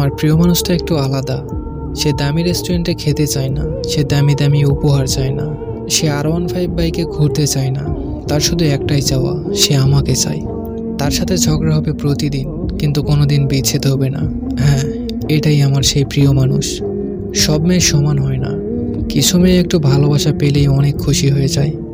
আমার প্রিয় মানুষটা একটু আলাদা। সে দামি রেস্টুরেন্টে খেতে চায় না, সে দামি দামি উপহার চায় না, সে R15 বাইকে ঘুরতে চায় না। তার শুধু একটাই চাওয়া, সে আমাকে চায়। তার সাথে ঝগড়া হবে প্রতিদিন, কিন্তু কোনোদিন বিচ্ছেদ হবে না। হ্যাঁ, এটাই আমার সেই প্রিয় মানুষ। সব মেয়ে সমান হয় না, কিছু মেয়ে একটু ভালোবাসা পেলেই অনেক খুশি হয়ে যায়।